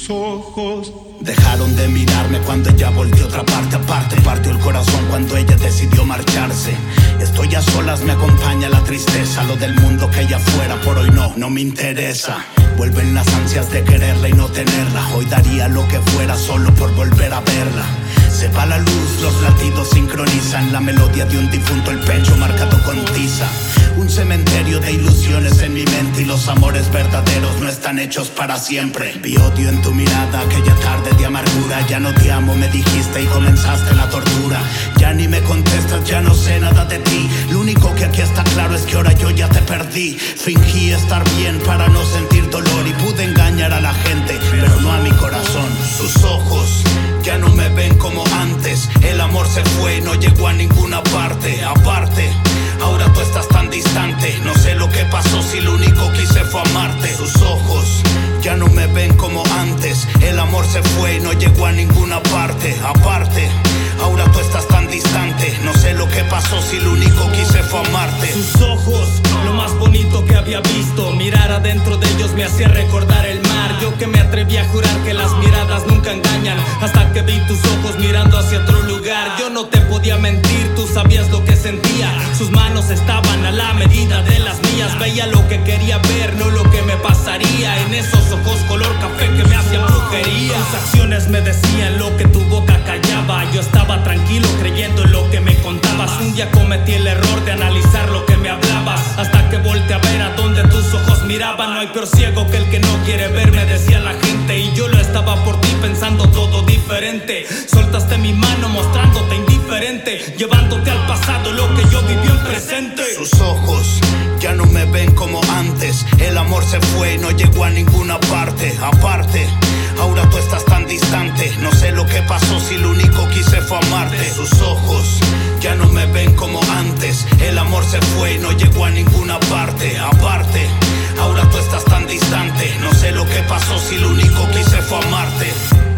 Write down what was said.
tus ojos. Dejaron de mirarme cuando ella volvió otra parte. Aparte, partió el corazón cuando ella decidió marcharse. Estoy a solas, me acompaña la tristeza. Lo del mundo que hay afuera por hoy no me interesa. Vuelven las ansias de quererla y no tenerla. Hoy daría lo que fuera solo por volver a verla. Se va la luz, los latidos sincronizan. La melodía de un difunto, el pecho marcado con tiza. Un cementerio de ilusiones en mi mente. Y los amores verdaderos no están hechos para siempre. Vi odio en tu mirada, aquella tarde de amargura. Ya no te amo, me dijiste y comenzaste la tortura. Ya ni me contestas, ya no sé nada de ti. Lo único que aquí está claro es que ahora yo ya te perdí. Fingí estar bien para no sentir dolor. Y pude engañar a la gente, pero no a mi corazón. Sus ojos ya no me ven como antes. El amor se fue y no llegó a ninguna parte. Aparte, ahora tú estás tan distante. No sé lo que pasó si lo único que hice fue amarte. Sus ojos ya no me ven como antes. El amor se fue y no llegó a ninguna parte. Aparte, ahora tú estás tan distante. No sé lo que pasó si lo único que hice fue amarte. Sus ojos, lo más bonito que había visto. Mirar adentro de ellos me hacía recordar el mar. Yo que me atreví a jurar que las miradas nunca engañan, hasta que vi tus ojos mirando hacia otro lugar. Yo no te podía mentir, tú sabías lo que sentía. Sus manos estaban a la medida de las mías. Veía lo que quería ver, no lo que me pasaría. En esos ojos color café que me hacían brujería. Tus acciones me decían lo que tu boca callaba. Yo estaba tranquilo creyendo en lo que me contabas. Un día cometí el error de analizar lo que me hablabas, hasta que volteé a ver a donde tus ojos miraban. No hay peor ciego que el que no quiere ver, me decía la gente. Y yo lo estaba por ti pensando todo diferente. Soltaste mi mano mostrándote indiferente, llevándote al pasado lo que yo viví en presente. Sus ojos ya no me ven como antes. El amor se fue y no llegó a ninguna parte. Aparte, ahora tú estás tan distante. No sé lo que pasó si lo único que hice fue amarte. Sus ojos ya no me ven como antes. El amor se fue y no llegó a ninguna parte. Aparte, ahora tú estás tan distante. No sé lo que pasó si lo único que hice fue amarte.